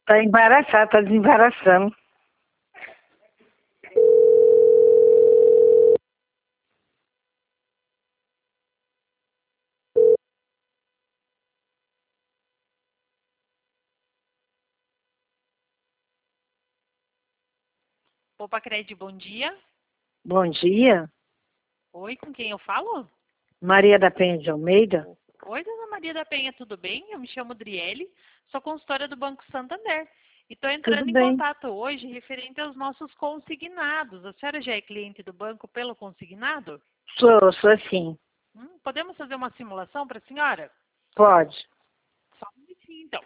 Tá embaraçado, tá desembaraçando. Poupa Cred, bom dia. Bom dia, Oi, com quem eu falo? Maria da Penha de Almeida. Oi, dona Maria da Penha, tudo bem? Eu me chamo Driele, sou consultora do Banco Santander. E estou Tudo entrando em bem? contato hoje referente aos nossos consignados. A senhora já é cliente do banco pelo consignado? Sou sim. Podemos fazer uma simulação para a senhora? Pode. Só um minutinho, então.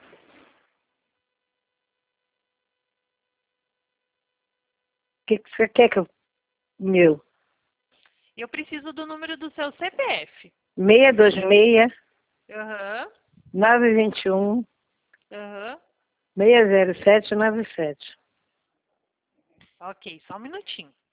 O que você quer que eu... Meu. Eu preciso do número do seu CPF. 626 Aham, 921 aham. 60797. Ok, só um minutinho.